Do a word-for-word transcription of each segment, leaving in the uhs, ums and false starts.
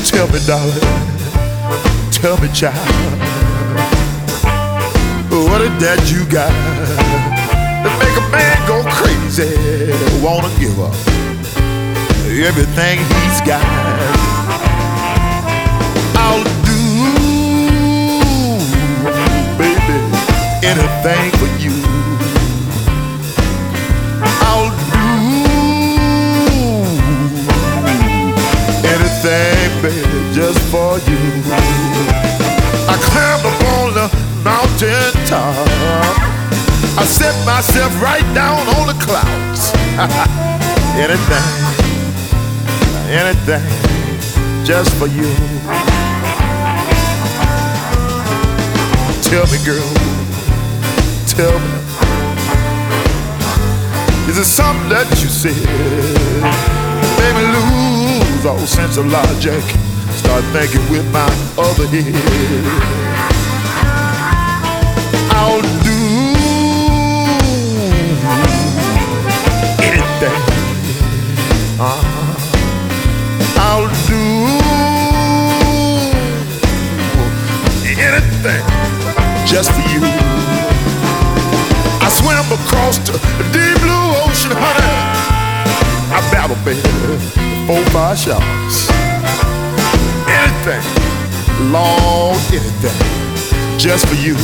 Tell me, darling, tell me, child, what is that you got that make a man go crazy, wanna give up everything he's got? I'll do, baby, anything for you. I'll do anything, baby, just for you. I climbed up on the mountain top, I set myself right down on the clouds. Anything, anything, just for you. Tell me, girl, tell me, is it something that you said made me lose all sense of logic? Start thinking with my other head. I'll do anything. Uh-huh. I'll do anything just for you. I swam across the deep blue ocean, honey. I battled, baby, four, five sharks. Anything, Lord, anything, just for you.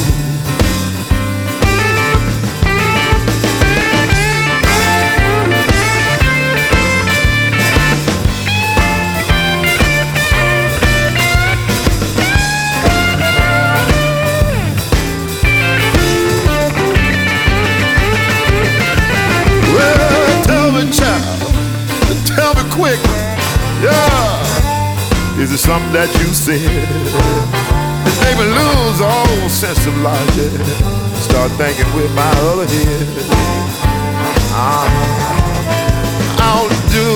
Well, tell me, child, tell me quick, yeah. Is it something that you said that made me lose all sense of logic? Start thinking with my other head. uh, I'll do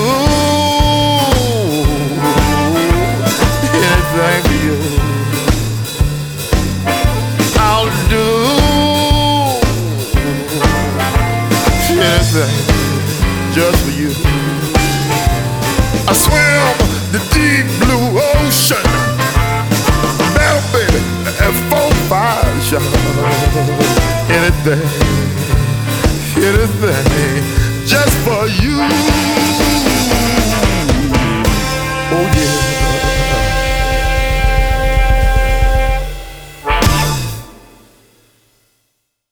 anything for you. I'll do anything just for you. I swim the deep blue ocean, now baby, at four, five shots. Anything,